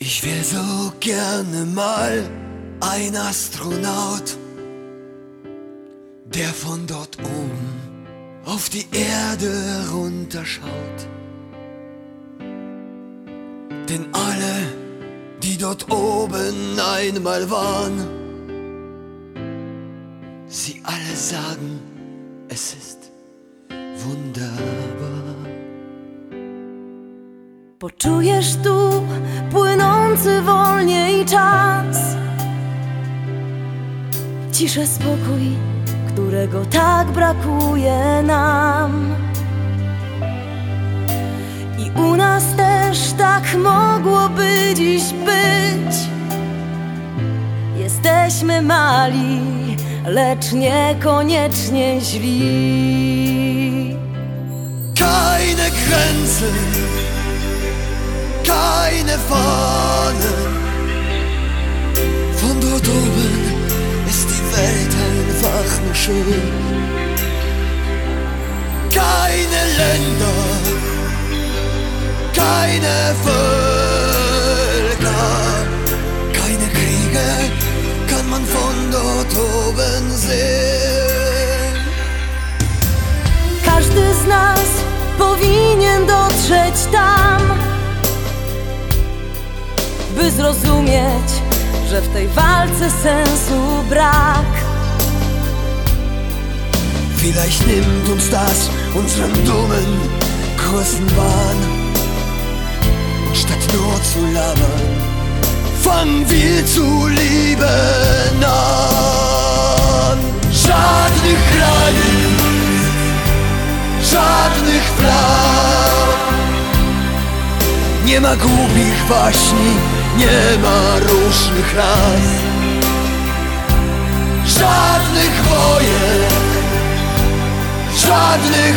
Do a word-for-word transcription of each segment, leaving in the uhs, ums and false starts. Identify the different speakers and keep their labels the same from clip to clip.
Speaker 1: Ich wär so gerne mal ein Astronaut, der von dort oben auf die Erde runterschaut. Denn alle, die dort oben einmal waren, sie alle sagen, es ist wunderbar.
Speaker 2: Poczujesz tu płynący wolniej czas, ciszę, spokój, którego tak brakuje nam. I u nas też tak mogłoby dziś być. Jesteśmy mali, lecz niekoniecznie źli.
Speaker 1: Keine Grenzen, keine Fahnen. Von dort oben ist die Welt einfach nur schön. Keine Länder, keine Völker, keine Kriege kann man von dort oben sehen.
Speaker 2: Każdy z nas powinien dotrzeć tam, by zrozumieć, że w tej walce sensu brak.
Speaker 1: Vielleicht nimmt uns das unseren dummen großen Wahn. Und statt nur zu labern, fangen wir zu lieben an. Żadnych granic, żadnych flag. Nie ma głupich waśni, nie ma różnych raz. Żadnych wojen, żadnych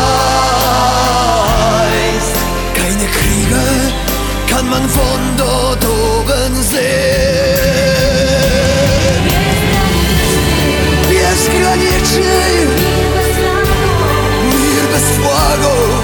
Speaker 1: Państw. Keine Kriege kann man von dort oben sehen. Bezgraniczny, mir bez flagu.